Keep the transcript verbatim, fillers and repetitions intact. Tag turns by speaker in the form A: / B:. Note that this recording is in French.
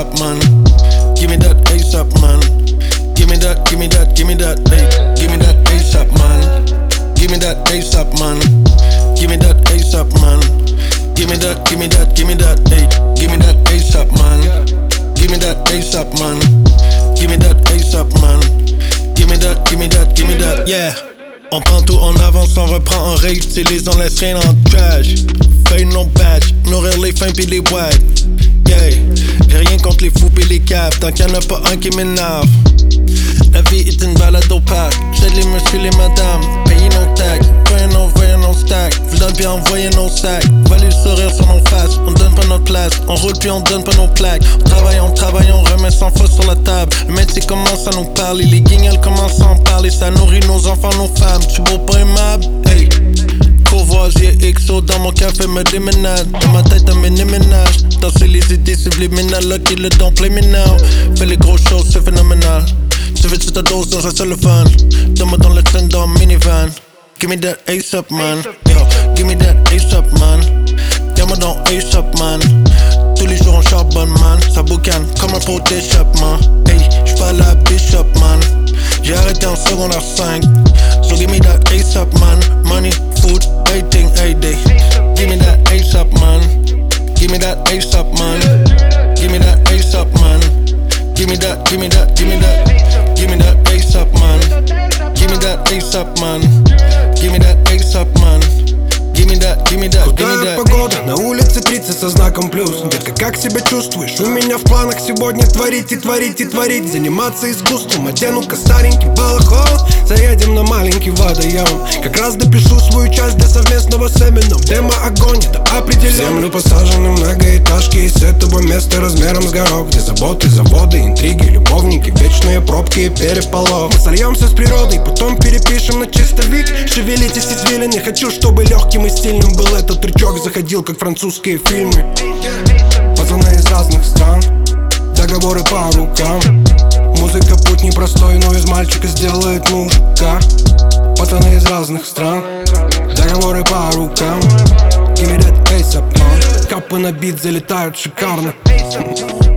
A: ASAP, man. Give me that ASAP, man. Give me that, give me that, give me that, hey. Give me that ASAP, man. Give me that ASAP, man. Give me that ASAP, man. Give me that, give me that, give me that, hey. Give me that ASAP, man. Give me that ASAP, man. Give me that ASAP, man. Give me that, give me that, give me that, yeah. On prend tout en avance, on reprend en réutilise, on laisse rien en trash. Feuille non badge, nourrir les fins pis les boîtes. Yeah, j'ai rien contre les fous pis les caves, tant qu'il y en a pas un qui m'énerve. La vie est une balade opaque, j'aide les messieurs, les madames, payez nos tags, voyez nos, voyez nos stacks, vous donne puis envoyez nos sacs, voilez le sourire sur nos faces, on donne pas notre place, on roule puis on donne pas nos plaques, on travaille, on travaille, on remet sans faute sur la table, le métier commence à nous parler, les guignols commencent à en parler, ça nourrit nos enfants, nos femmes, tu beau pas aimable, hey. Courvoisier X O dans mon café me déménage. Dans ma tête un mini-ménage. Danser les idées subliminales. Lucky le don play me now. Fais les grosses choses, c'est phénoménal. Tu veux-tu ta dose dans un cellophane? Donne-moi dans le train dans minivan. Give me that ASAP, man. Yo, give me that ASAP, man. Donne-moi dans ASAP, man. Tous les jours on charbonne, man. Ça boucane comme un pot d'échappement. Hey, j'suis pas la Bishop, man. J'ai arrêté en secondaire cinq. So give me that ASAP, man. Money, food, everything, every day. Give me that ASAP, man. Give me that ASAP, man. Give me that ASAP, man. Give me that, give me that, give me that. Give me that ASAP, man. Give me that ASAP, man. Give me that ASAP, man. Give me that, give me that, give me that.
B: Погода, на улице тридцать со знаком плюс. Детка, как себя чувствуешь? У меня в планах сегодня творить и творить и творить. Заниматься искусством, одену-ка старенький балахон. Заедем на маленький водоем. Как раз допишу свою часть для совместного с Эмином. Демо огонь, это определенно. В землю посажены многоэтажки, и с этого места размером с горох. Где заботы, заводы, интриги, любовники, вечные пробки и переполох. Мы сольемся с природой, потом перепишем на чистовик. Шевелитесь извилины, хочу, чтобы легким и стильным был этот трючок. Заходил, как французские фильмы. Пацаны из разных стран, договоры по рукам. Музыка путь непростой, но из мальчика сделает мужика. Пацаны из разных стран, договоры по рукам. Give me that ASAP, man. Капы на бит залетают шикарно.